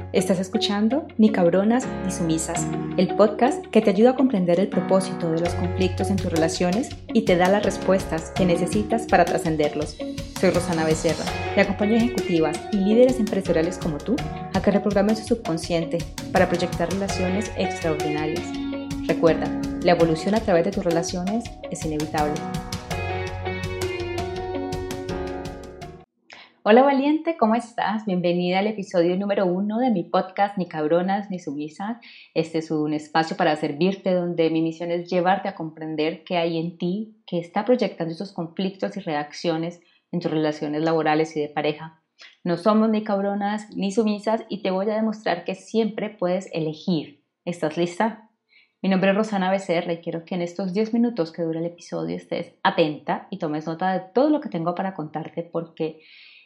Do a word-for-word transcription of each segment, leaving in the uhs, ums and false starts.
Estás escuchando Ni Cabronas ni Sumisas, el podcast que te ayuda a comprender el propósito de los conflictos en tus relaciones y te da las respuestas que necesitas para trascenderlos. Soy Rosana Becerra y acompaño a ejecutivas y líderes empresariales como tú a que reprogramen su subconsciente para proyectar relaciones extraordinarias. Recuerda, la evolución a través de tus relaciones es inevitable. Hola valiente, ¿cómo estás? Bienvenida al episodio número uno de mi podcast Ni Cabronas ni Sumisas. Este es un espacio para servirte donde mi misión es llevarte a comprender qué hay en ti que está proyectando esos conflictos y reacciones en tus relaciones laborales y de pareja. No somos ni cabronas ni sumisas y te voy a demostrar que siempre puedes elegir. ¿Estás lista? Mi nombre es Rosana Becerra y quiero que en estos diez minutos que dura el episodio estés atenta y tomes nota de todo lo que tengo para contarte porque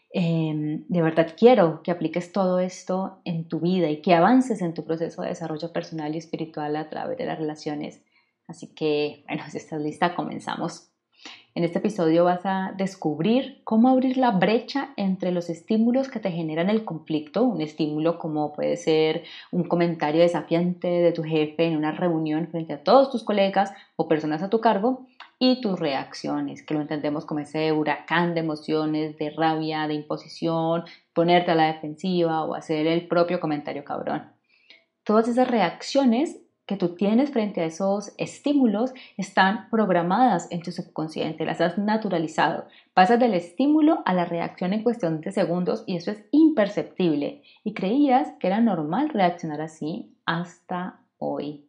Eh, de verdad quiero que apliques todo esto en tu vida y que avances en tu proceso de desarrollo personal y espiritual a través de las relaciones. Así que, bueno, si estás lista, comenzamos. En este episodio vas a descubrir cómo abrir la brecha entre los estímulos que te generan el conflicto. Un estímulo como puede ser un comentario desafiante de tu jefe en una reunión frente a todos tus colegas o personas a tu cargo, y tus reacciones, que lo entendemos como ese huracán de emociones, de rabia, de imposición, ponerte a la defensiva o hacer el propio comentario cabrón. Todas esas reacciones que tú tienes frente a esos estímulos están programadas en tu subconsciente, las has naturalizado. Pasas del estímulo a la reacción en cuestión de segundos y eso es imperceptible. Y creías que era normal reaccionar así hasta hoy.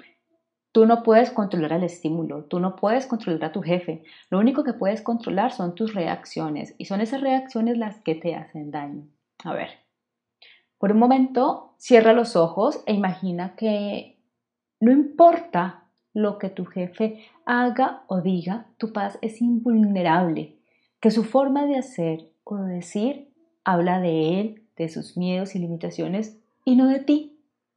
Tú no puedes controlar el estímulo, tú no puedes controlar a tu jefe. Lo único que puedes controlar son tus reacciones y son esas reacciones las que te hacen daño. A ver, por un momento cierra los ojos e imagina que no importa lo que tu jefe haga o diga, tu paz es invulnerable, que su forma de hacer o de decir habla de él, de sus miedos y limitaciones y no de ti.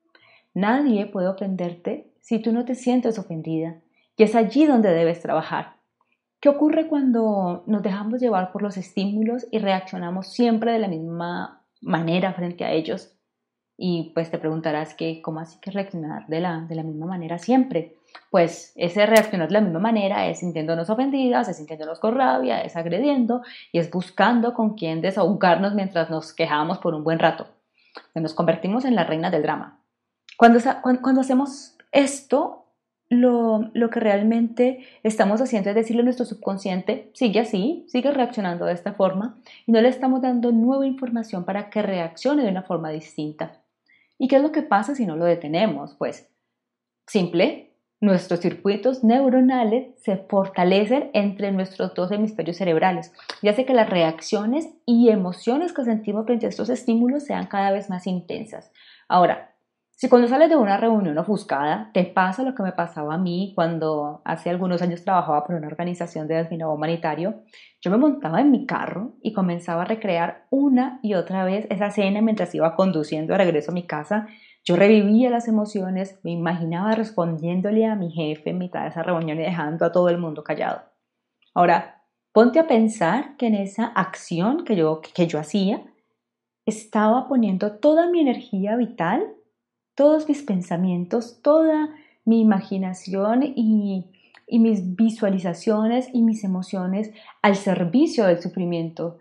Nadie puede ofenderte si tú no te sientes ofendida y es allí donde debes trabajar. ¿Qué ocurre cuando nos dejamos llevar por los estímulos y reaccionamos siempre de la misma manera frente a ellos? Y pues te preguntarás que ¿cómo así que reaccionar de la, de la misma manera siempre? Pues ese reaccionar de la misma manera es sintiéndonos ofendidas, es sintiéndonos con rabia, es agrediendo y es buscando con quién desahogarnos mientras nos quejamos por un buen rato. Nos convertimos en las reinas del drama. Cuando, cuando, cuando hacemos esto, lo, lo que realmente estamos haciendo es decirle a nuestro subconsciente, sigue así, sigue reaccionando de esta forma y no le estamos dando nueva información para que reaccione de una forma distinta. ¿Y qué es lo que pasa si no lo detenemos? Pues simple, nuestros circuitos neuronales se fortalecen entre nuestros dos hemisferios cerebrales y hace que las reacciones y emociones que sentimos frente a estos estímulos sean cada vez más intensas. Ahora, si cuando sales de una reunión ofuscada te pasa lo que me pasaba a mí cuando hace algunos años trabajaba por una organización de desminado humanitario, yo me montaba en mi carro y comenzaba a recrear una y otra vez esa escena mientras iba conduciendo de regreso a mi casa. Yo revivía las emociones, me imaginaba respondiéndole a mi jefe en mitad de esa reunión y dejando a todo el mundo callado. Ahora, ponte a pensar que en esa acción que yo, que yo hacía, estaba poniendo toda mi energía vital, todos mis pensamientos, toda mi imaginación y, y mis visualizaciones y mis emociones al servicio del sufrimiento.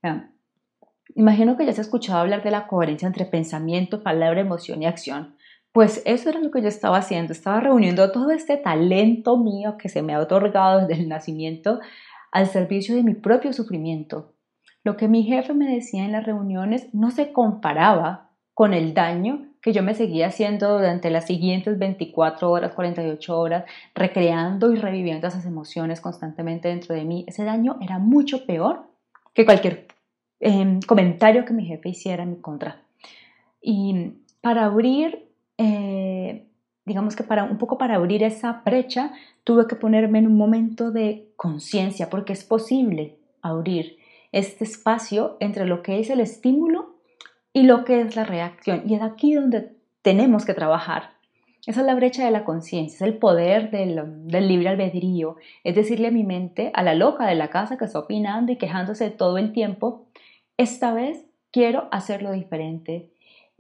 Imagino que ya has escuchado hablar de la coherencia entre pensamiento, palabra, emoción y acción. Pues eso era lo que yo estaba haciendo. Estaba reuniendo todo este talento mío que se me ha otorgado desde el nacimiento al servicio de mi propio sufrimiento. Lo que mi jefe me decía en las reuniones no se comparaba con el daño que yo me seguía haciendo durante las siguientes veinticuatro horas, cuarenta y ocho horas, recreando y reviviendo esas emociones constantemente dentro de mí. Ese daño era mucho peor que cualquier eh, comentario que mi jefe hiciera en mi contra. Y para abrir, eh, digamos que para un poco para abrir esa brecha, tuve que ponerme en un momento de conciencia, porque es posible abrir este espacio entre lo que es el estímulo y lo que es la reacción. Y es aquí donde tenemos que trabajar. Esa es la brecha de la conciencia, es el poder del, del libre albedrío. Es decirle a mi mente, a la loca de la casa que está opinando y quejándose todo el tiempo, esta vez quiero hacerlo diferente.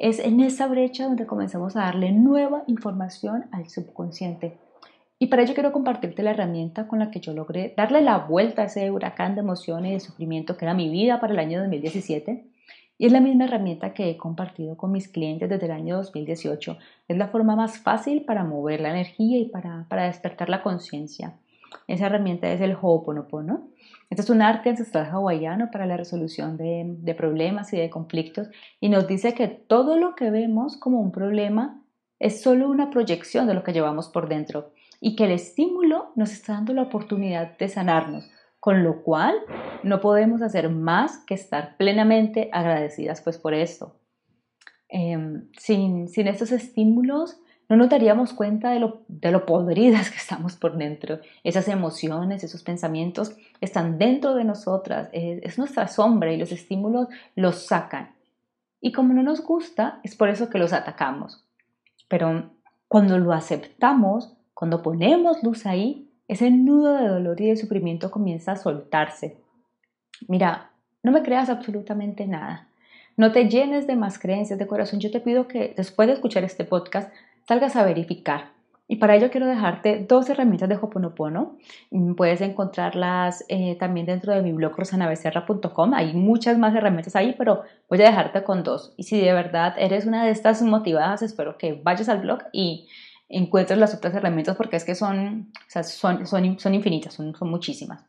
es en esa brecha donde comenzamos a darle nueva información al subconsciente. Y para ello quiero compartirte la herramienta con la que yo logré darle la vuelta a ese huracán de emociones y de sufrimiento que era mi vida para el año dos mil diecisiete. Y es la misma herramienta que he compartido con mis clientes desde el año dos mil dieciocho. Es la forma más fácil para mover la energía y para, para despertar la conciencia. Esa herramienta es el Ho'oponopono. Este es un arte ancestral hawaiano para la resolución de, de problemas y de conflictos y nos dice que todo lo que vemos como un problema es solo una proyección de lo que llevamos por dentro y que el estímulo nos está dando la oportunidad de sanarnos, con lo cual no podemos hacer más que estar plenamente agradecidas pues por esto. Eh, sin, sin estos estímulos no nos daríamos cuenta de lo, de lo podridas que estamos por dentro. Esas emociones, esos pensamientos están dentro de nosotras, es, es nuestra sombra y los estímulos los sacan. Y como no nos gusta, es por eso que los atacamos. Pero cuando lo aceptamos, cuando ponemos luz ahí, ese nudo de dolor y de sufrimiento comienza a soltarse. Mira, no me creas absolutamente nada. No te llenes de más creencias de corazón. Yo te pido que después de escuchar este podcast salgas a verificar. Y para ello quiero dejarte dos herramientas de Ho'oponopono. Puedes encontrarlas eh, también dentro de mi blog rosana becerra punto com. Hay muchas más herramientas ahí, pero voy a dejarte con dos. Y si de verdad eres una de estas motivadas, espero que vayas al blog y encuentres las otras herramientas porque es que son, o sea, son, son, son infinitas, son, son muchísimas.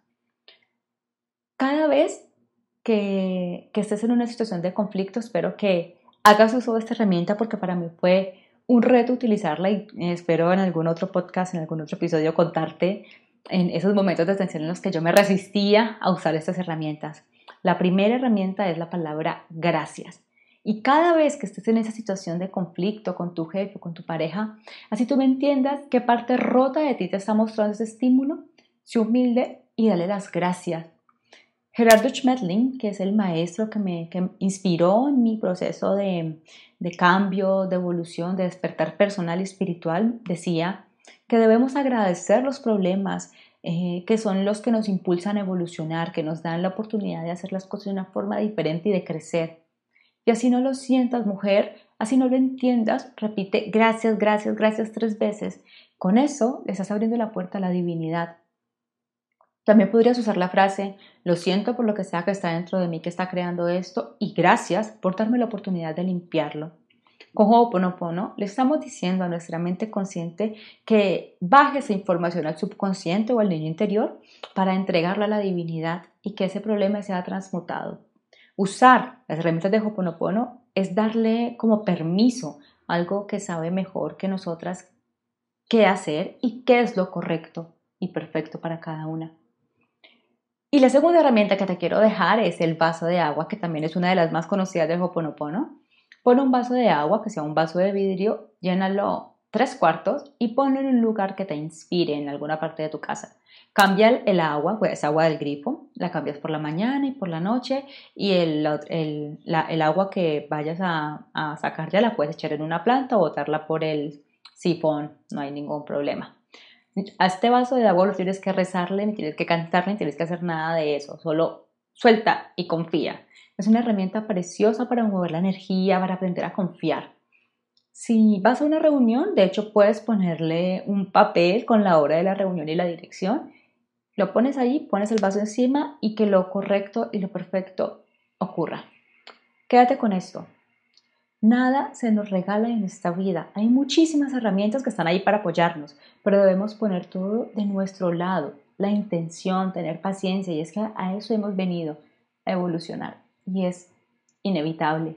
Cada vez que, que estés en una situación de conflicto, espero que hagas uso de esta herramienta porque para mí fue un reto utilizarla y espero en algún otro podcast, en algún otro episodio contarte en esos momentos de tensión en los que yo me resistía a usar estas herramientas. La primera herramienta es la palabra gracias. Y cada vez que estés en esa situación de conflicto con tu jefe o con tu pareja, así tú me entiendas qué parte rota de ti te está mostrando ese estímulo, sé humilde y dale las gracias. Gerardo Schmetling, que es el maestro que me que inspiró en mi proceso de, de cambio, de evolución, de despertar personal y espiritual, decía que debemos agradecer los problemas, eh, que son los que nos impulsan a evolucionar, que nos dan la oportunidad de hacer las cosas de una forma diferente y de crecer. Y así no lo sientas, mujer, así no lo entiendas, repite gracias, gracias, gracias tres veces. Con eso le estás abriendo la puerta a la divinidad. También podrías usar la frase, lo siento por lo que sea que está dentro de mí que está creando esto y gracias por darme la oportunidad de limpiarlo. Con Ho'oponopono le estamos diciendo a nuestra mente consciente que baje esa información al subconsciente o al niño interior para entregarla a la divinidad y que ese problema sea transmutado. Usar las herramientas de Ho'oponopono es darle como permiso a algo que sabe mejor que nosotras qué hacer y qué es lo correcto y perfecto para cada una. Y la segunda herramienta que te quiero dejar es el vaso de agua, que también es una de las más conocidas de Ho'oponopono. Pon un vaso de agua, que sea un vaso de vidrio, llénalo tres cuartos y ponlo en un lugar que te inspire en alguna parte de tu casa. Cambia el agua, pues agua del grifo, la cambias por la mañana y por la noche y el, el, la, el agua que vayas a, a sacar ya la puedes echar en una planta o botarla por el sifón, no hay ningún problema. A este vaso de agua no tienes que rezarle, ni tienes que cantarle, ni tienes que hacer nada de eso. Solo suelta y confía. Es una herramienta preciosa para mover la energía, para aprender a confiar. Si vas a una reunión, de hecho puedes ponerle un papel con la hora de la reunión y la dirección. Lo pones ahí, pones el vaso encima y que lo correcto y lo perfecto ocurra. Quédate con esto. Nada se nos regala en esta vida. Hay muchísimas herramientas que están ahí para apoyarnos, pero debemos poner todo de nuestro lado, la intención, tener paciencia, y es que a eso hemos venido, a evolucionar, y es inevitable.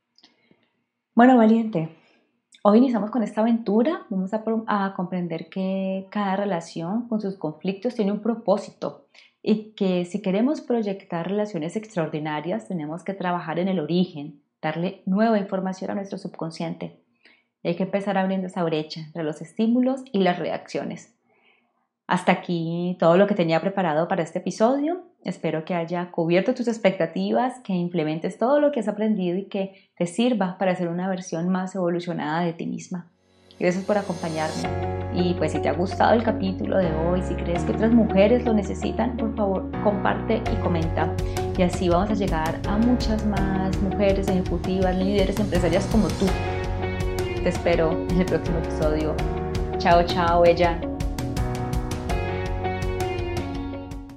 Bueno, valiente, hoy iniciamos con esta aventura. Vamos a, a comprender que cada relación con sus conflictos tiene un propósito y que si queremos proyectar relaciones extraordinarias tenemos que trabajar en el origen, darle nueva información a nuestro subconsciente. Y hay que empezar abriendo esa brecha entre los estímulos y las reacciones. Hasta aquí todo lo que tenía preparado para este episodio. Espero que haya cubierto tus expectativas, que implementes todo lo que has aprendido y que te sirva para ser una versión más evolucionada de ti misma. Gracias por acompañarme. Y pues si te ha gustado el capítulo de hoy, si crees que otras mujeres lo necesitan, por favor comparte y comenta. Y así vamos a llegar a muchas más mujeres ejecutivas, líderes empresarias como tú. Te espero en el próximo episodio. Chao, chao, ella.